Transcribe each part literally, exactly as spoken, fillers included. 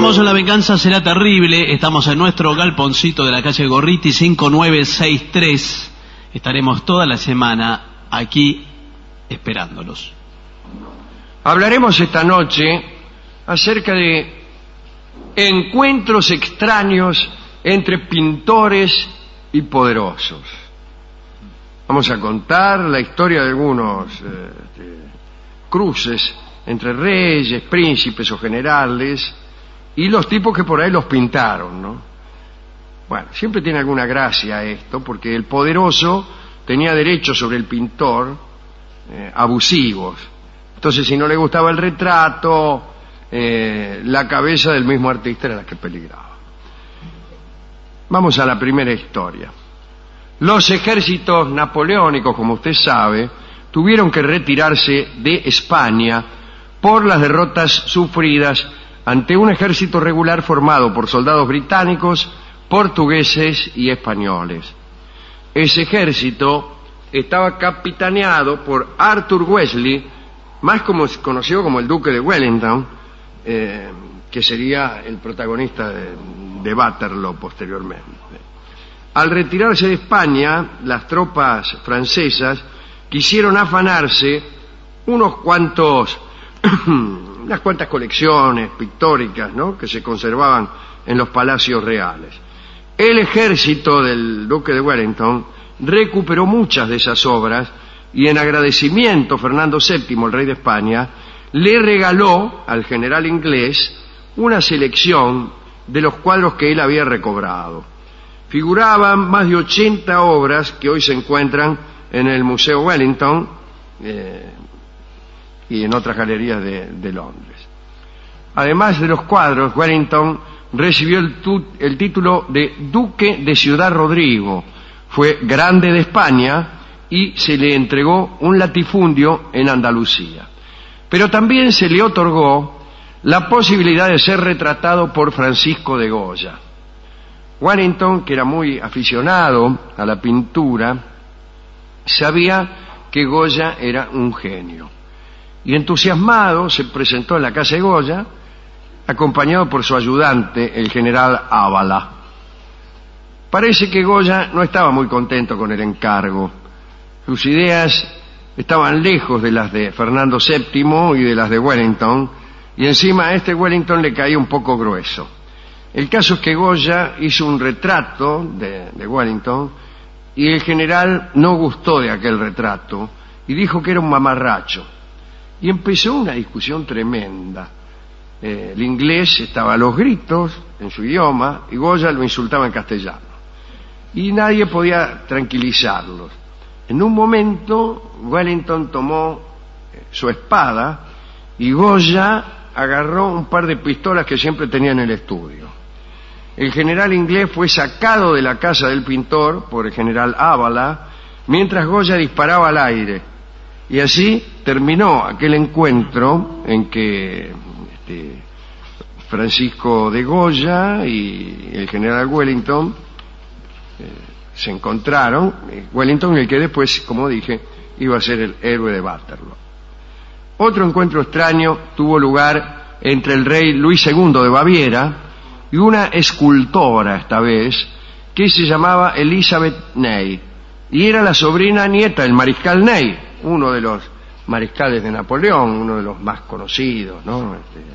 estamos en La Venganza Será Terrible. Estamos en nuestro galponcito de la calle Gorriti cinco nueve seis tres. Estaremos toda la semana aquí esperándolos. Hablaremos esta noche acerca de encuentros extraños entre pintores y poderosos. Vamos a contar la historia de algunos eh, de cruces entre reyes, príncipes o generales y los tipos que por ahí los pintaron, ¿no? Bueno, siempre tiene alguna gracia esto, porque el poderoso tenía derechos sobre el pintor eh, abusivos. Entonces, si no le gustaba el retrato, eh, la cabeza del mismo artista era la que peligraba. Vamos a la primera historia. Los ejércitos napoleónicos, como usted sabe, tuvieron que retirarse de España por las derrotas sufridas ante un ejército regular formado por soldados británicos, portugueses y españoles. Ese ejército estaba capitaneado por Arthur Wesley, más como, conocido como el Duque de Wellington, eh, que sería el protagonista de, de Waterloo posteriormente. Al retirarse de España, las tropas francesas quisieron afanarse unos cuantos, unas cuantas colecciones pictóricas, ¿no?, que se conservaban en los palacios reales. El ejército del Duque de Wellington recuperó muchas de esas obras y en agradecimiento Fernando séptimo, el rey de España, le regaló al general inglés una selección de los cuadros que él había recobrado. Figuraban más de ochenta obras que hoy se encuentran en el Museo Wellington eh, y en otras galerías de, de Londres. Además de los cuadros, Wellington recibió el, tu, el título de Duque de Ciudad Rodrigo. Fue grande de España y se le entregó un latifundio en Andalucía. Pero también se le otorgó la posibilidad de ser retratado por Francisco de Goya. Wellington, que era muy aficionado a la pintura, sabía que Goya era un genio. Y entusiasmado se presentó en la casa de Goya, acompañado por su ayudante, el general Ábala. Parece que Goya no estaba muy contento con el encargo. Sus ideas estaban lejos de las de Fernando séptimo y de las de Wellington, y encima a este Wellington le caía un poco grueso. El caso es que Goya hizo un retrato de, de Wellington y el general no gustó de aquel retrato y dijo que era un mamarracho. Y empezó una discusión tremenda. Eh, el inglés estaba a los gritos en su idioma y Goya lo insultaba en castellano. Y nadie podía tranquilizarlos. En un momento Wellington tomó su espada y Goya agarró un par de pistolas que siempre tenía en el estudio. El general inglés fue sacado de la casa del pintor por el general Ábala, mientras Goya disparaba al aire. Y así terminó aquel encuentro en que este, Francisco de Goya y el general Wellington eh, se encontraron. Wellington, el que después, como dije, iba a ser el héroe de Waterloo. Otro encuentro extraño tuvo lugar entre el rey Luis segundo de Baviera y una escultora, esta vez, que se llamaba Elizabeth Ney, y era la sobrina nieta del mariscal Ney, uno de los mariscales de Napoleón, uno de los más conocidos, ¿no?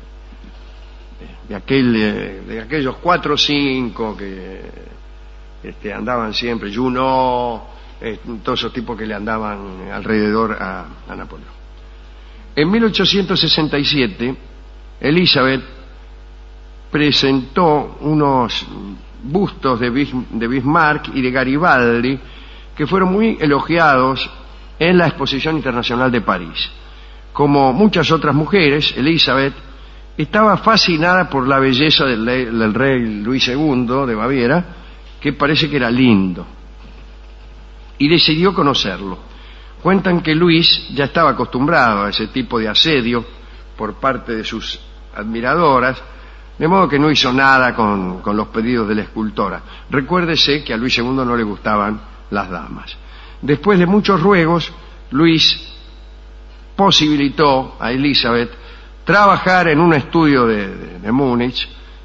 Este, de, aquel, de aquellos cuatro o cinco que este, andaban siempre, Junot, eh, todos esos tipos que le andaban alrededor a, a Napoleón. En mil ochocientos sesenta y siete, Elizabeth presentó unos bustos de, Bis, de Bismarck y de Garibaldi que fueron muy elogiados en la Exposición Internacional de París. Como muchas otras mujeres, Elizabeth estaba fascinada por la belleza del, del rey Luis segundo de Baviera, que parece que era lindo, y decidió conocerlo. Cuentan que Luis ya estaba acostumbrado a ese tipo de asedio por parte de sus admiradoras, de modo que no hizo nada con, con los pedidos de la escultora. Recuérdese que a Luis segundo no le gustaban las damas. Después de muchos ruegos, Luis posibilitó a Elizabeth trabajar en un estudio de, de, de Múnich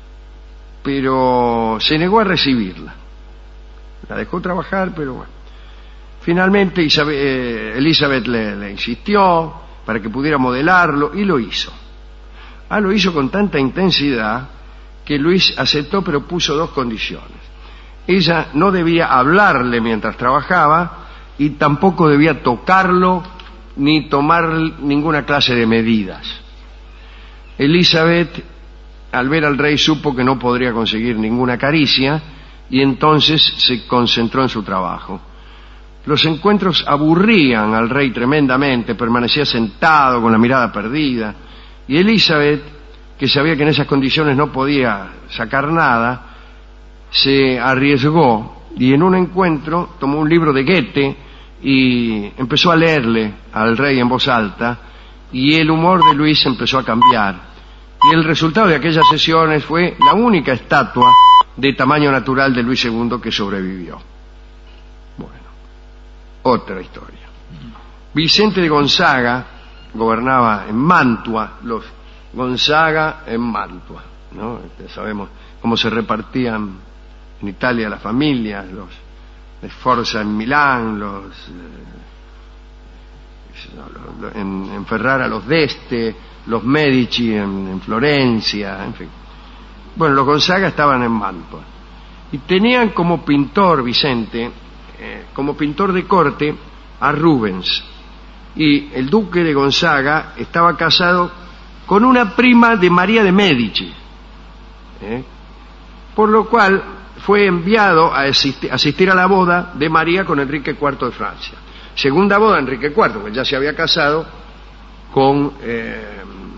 pero se negó a recibirla. La dejó trabajar, pero bueno. Finalmente Isabel, eh, Elizabeth le, le insistió para que pudiera modelarlo y lo hizo. Ah, lo hizo con tanta intensidad que Luis aceptó, pero puso dos condiciones. Ella no debía hablarle mientras trabajaba y tampoco debía tocarlo ni tomar ninguna clase de medidas. Elizabeth, al ver al rey, supo que no podría conseguir ninguna caricia y entonces se concentró en su trabajo. Los encuentros aburrían al rey tremendamente, permanecía sentado con la mirada perdida, y Elizabeth, que sabía que en esas condiciones no podía sacar nada, se arriesgó y en un encuentro tomó un libro de Goethe y empezó a leerle al rey en voz alta, y el humor de Luis empezó a cambiar. Y el resultado de aquellas sesiones fue la única estatua de tamaño natural de Luis segundo que sobrevivió. Bueno, otra historia. Vicente de Gonzaga gobernaba en Mantua, los Gonzaga en Mantua, ¿no? Este, sabemos cómo se repartían en Italia las familias, los de Sforza en Milán, los, eh, los en, en Ferrara los d'Este, los Medici en, en Florencia, en fin. Bueno, los Gonzaga estaban en Mantua y tenían como pintor, Vicente, eh, como pintor de corte a Rubens, y el duque de Gonzaga estaba casado con una prima de María de Medici, ¿eh? Por lo cual fue enviado a asistir, asistir a la boda de María con Enrique cuarto de Francia. Segunda boda de Enrique cuarto, que ya se había casado con eh,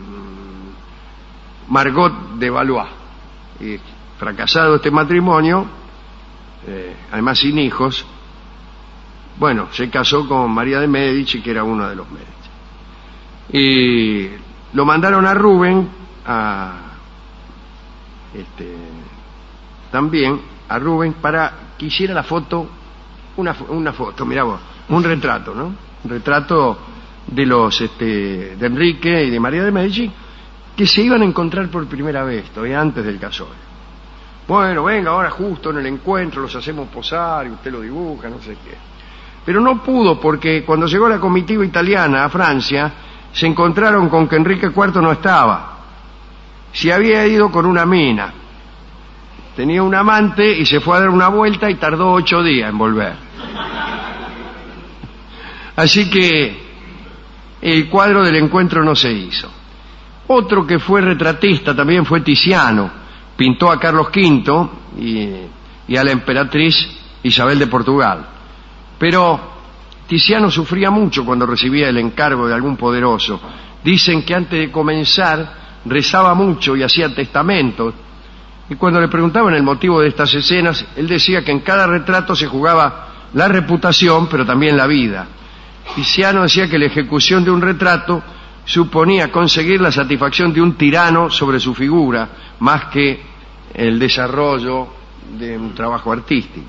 Margot de Valois. Y fracasado este matrimonio, eh, además sin hijos, bueno, se casó con María de Medici, que era uno de los Medici. Y lo mandaron a Rubens, a, este, también a Rubens, para que hiciera la foto, una, una foto, mirá vos, un retrato, ¿no? Un retrato de los, este, de Enrique y de María de Medici, que se iban a encontrar por primera vez, todavía antes del casorio. Bueno, venga, ahora justo en el encuentro los hacemos posar y usted lo dibuja, no sé qué. Pero no pudo, porque cuando llegó la comitiva italiana a Francia, se encontraron con que Enrique cuarto no estaba. Se había ido con una mina. Tenía un amante y se fue a dar una vuelta y tardó ocho días en volver. Así que el cuadro del encuentro no se hizo. Otro que fue retratista también fue Tiziano. Pintó a Carlos quinto y, y a la emperatriz Isabel de Portugal. Pero Tiziano sufría mucho cuando recibía el encargo de algún poderoso. Dicen que antes de comenzar rezaba mucho y hacía testamentos. Y cuando le preguntaban el motivo de estas escenas, él decía que en cada retrato se jugaba la reputación, pero también la vida. Tiziano decía que la ejecución de un retrato suponía conseguir la satisfacción de un tirano sobre su figura, más que el desarrollo de un trabajo artístico.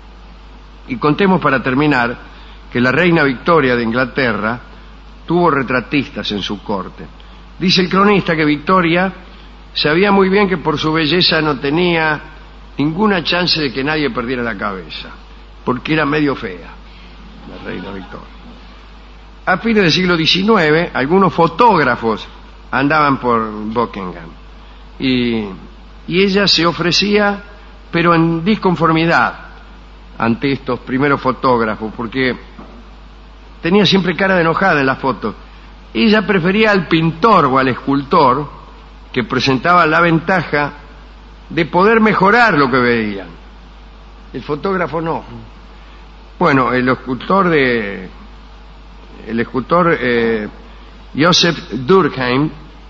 Y contemos para terminar que la reina Victoria de Inglaterra tuvo retratistas en su corte. Dice el cronista que Victoria sabía muy bien que por su belleza no tenía ninguna chance de que nadie perdiera la cabeza, porque era medio fea, la reina Victoria. A fines del siglo diecinueve, algunos fotógrafos andaban por Buckingham y, y ella se ofrecía, pero en disconformidad ante estos primeros fotógrafos, porque tenía siempre cara de enojada en las fotos. Ella prefería al pintor o al escultor, que presentaba la ventaja de poder mejorar lo que veían. El fotógrafo no. Bueno, el escultor de el escultor eh, Joseph Durkheim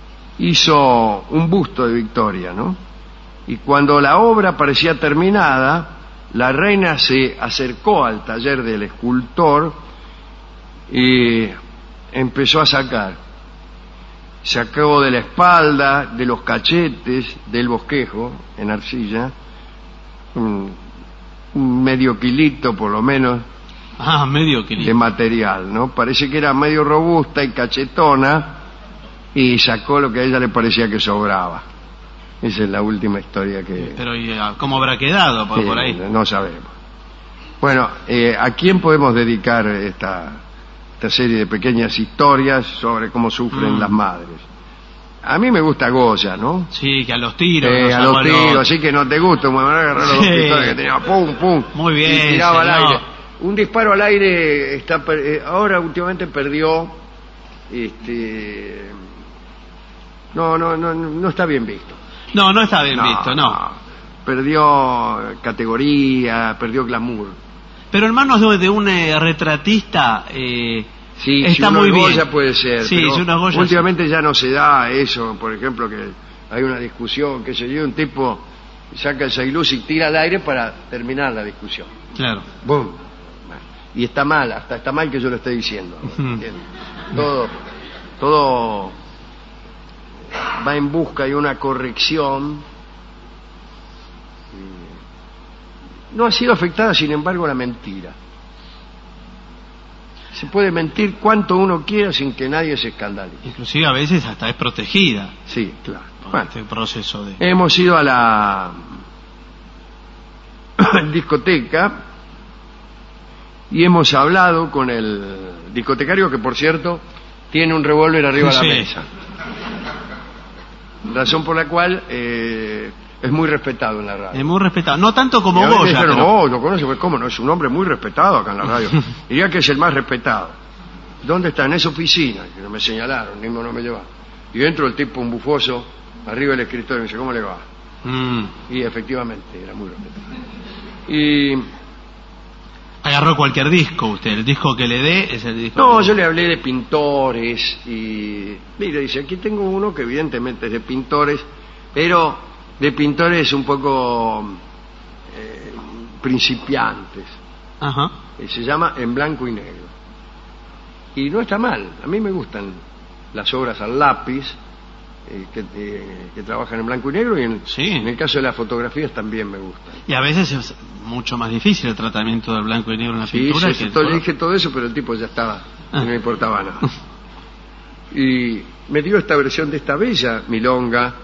hizo un busto de Victoria, ¿no? Y cuando la obra parecía terminada, la reina se acercó al taller del escultor y empezó a sacar. Sacó de la espalda, de los cachetes, del bosquejo en arcilla, un, un medio kilito por lo menos. Ah, medio kilito. De material, ¿no? Parece que era medio robusta y cachetona, y sacó lo que a ella le parecía que sobraba. Esa es la última historia que... Pero ¿y, ¿cómo habrá quedado por, Sí, por ahí? no sabemos. Bueno, eh, ¿a quién podemos dedicar esta, esta serie de pequeñas historias sobre cómo sufren Mm. las madres? A mí me gusta Goya, ¿no? Sí, que a los tiros. Eh, los a los sacó tiros, los- así que no te gusta, me van a agarrar los dos Sí. pistolas que tenía, pum, pum. Muy bien, Y tiraba al señor. aire. Un disparo al aire está per- eh, ahora últimamente perdió, este, no, no, no, no está bien visto. No, no está bien visto, no. Perdió categoría, perdió glamour. Pero en manos de, de un eh, retratista eh, Sí, está si uno muy es bien. Goya puede ser, Sí, pero si uno es Goya, últimamente ya no se da eso, por ejemplo, que hay una discusión, que se yo, un tipo saca el sailuz y tira al aire para terminar la discusión. Claro. ¡Bum! Y está mal, hasta está mal que yo lo esté diciendo. ¿Entiendes? Todo, todo va en busca de una corrección. No ha sido afectada, sin embargo, la mentira. Se puede mentir cuanto uno quiera sin que nadie se escandalice. Inclusive a veces hasta es protegida Sí, claro. por Bueno, este proceso de... hemos ido a la discoteca y hemos hablado con el discotecario, que por cierto tiene un revólver arriba de Sí. la mesa. Razón por la cual eh, es muy respetado en la radio. Es muy respetado. No tanto como Y a veces Goya, dijeron, pero... no, lo conoce, pues cómo no, es un hombre muy respetado acá en la radio. Diría que es el más respetado. ¿Dónde está? En esa oficina, que no me señalaron, mismo no me llevaron. Y dentro el tipo, un bufoso, arriba del escritorio, me dice, ¿cómo le va? Mm. Y efectivamente, era muy respetado. Y Agarró cualquier disco usted. El disco que le dé es el disco... no, que- yo le hablé de pintores y mire, dice, aquí tengo uno que evidentemente es de pintores, pero de pintores un poco eh, principiantes. Ajá. Eh, se llama En Blanco y Negro. Y no está mal, a mí me gustan las obras al lápiz, eh, que, eh, que trabajan en blanco y negro, y en, Sí. en el caso de las fotografías también me gustan. Y a veces es mucho más difícil el tratamiento del blanco y negro en la Sí, pintura. sí, que el todo- le color. dije todo eso, pero el tipo ya estaba, Ah. no le importaba nada. Y me dio esta versión de esta bella milonga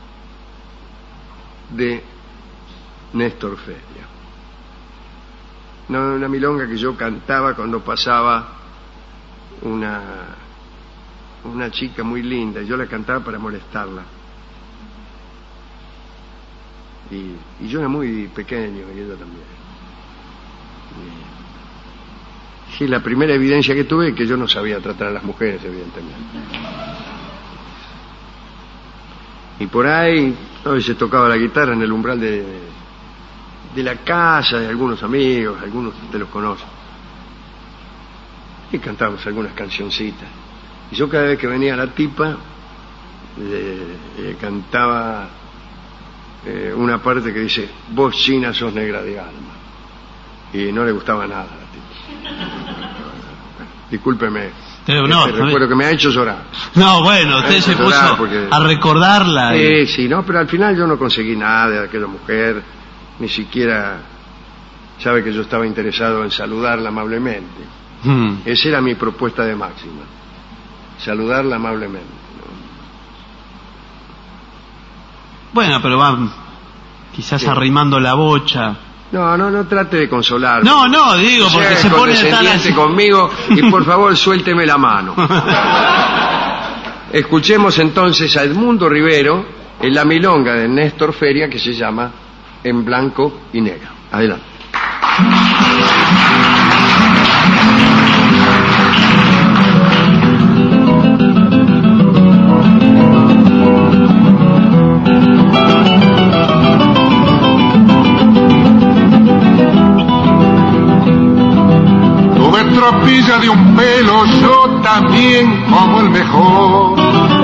de Néstor Feria. Una, una milonga que yo cantaba cuando pasaba una, una chica muy linda, y yo la cantaba para molestarla. Y, y yo era muy pequeño, y ella también. Y, sí, la primera evidencia que tuve es que yo no sabía tratar a las mujeres, evidentemente. Y por ahí, a veces tocaba la guitarra en el umbral de, de la casa de algunos amigos, algunos te los conocen. Y cantábamos algunas cancioncitas. Y yo cada vez que venía la tipa, le, le cantaba eh, una parte que dice, vos china sos negra de alma. Y no le gustaba nada a la tipa. Discúlpeme. Pero no, este recuerdo que me ha hecho llorar. No, bueno, usted Eh, se llorar puso porque- a recordarla. y- Sí, sí, no, pero al final yo no conseguí nada de aquella mujer, ni siquiera sabe que yo estaba interesado en saludarla amablemente. Mm. Esa era mi propuesta de máxima, saludarla amablemente. Bueno, pero va quizás Sí. arrimando la bocha. No, no, no trate de consolarme. No, no, digo, porque Sea se pone tan condescendiente así. conmigo y por favor suélteme la mano. Escuchemos entonces a Edmundo Rivero en la milonga de Néstor Feria que se llama En Blanco y Negro. Adelante. Tuve tropilla de un pelo, yo también como el mejor.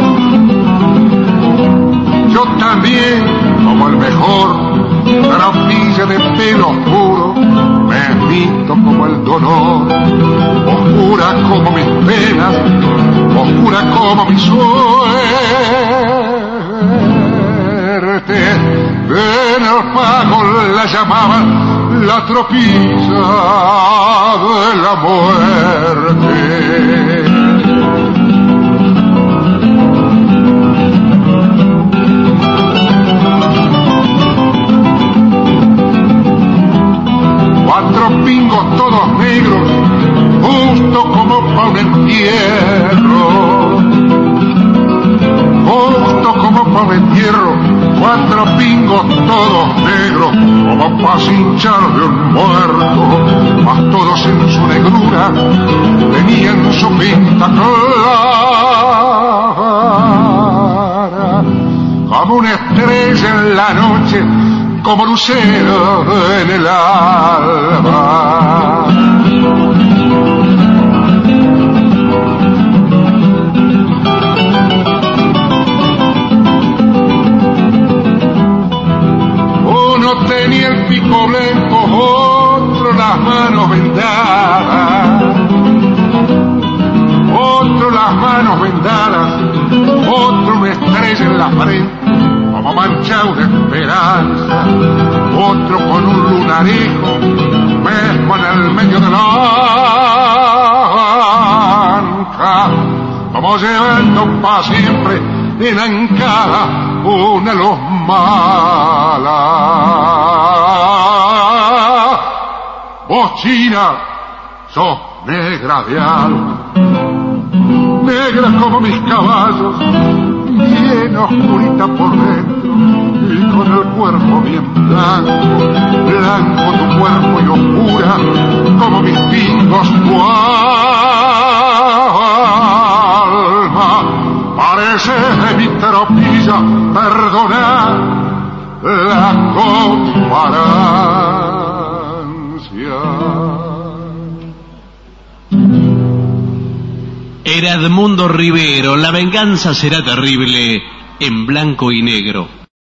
Yo también como el mejor. Tropilla de pelo oscuro, me visto como el dolor. Oscura como mis penas, oscura como mi suerte. En el pago la llamaban la tropilla de la muerte. hierro, cuatro pingos todos negros, como pa' cinchar de un muerto, mas todos en su negrura tenían su pinta clara, como una estrella en la noche, como lucero en el alba. Uno tenía el pico blanco, otro las manos vendadas, otro las manos vendadas, otro una estrella en la frente, como manchado de esperanza, otro con un lunarejo, mismo en el medio de la anca, como llevando pa' siempre en ancada una luz mala. Vos, China, sos negra de alma, negra como mis caballos, bien oscurita por dentro y con el cuerpo bien blanco, blanco tu cuerpo y oscura como mis pingos tu alma. Parece de mi tropilla, perdonar la comparancia. Era Edmundo Rivero, La venganza será terrible, en blanco y negro.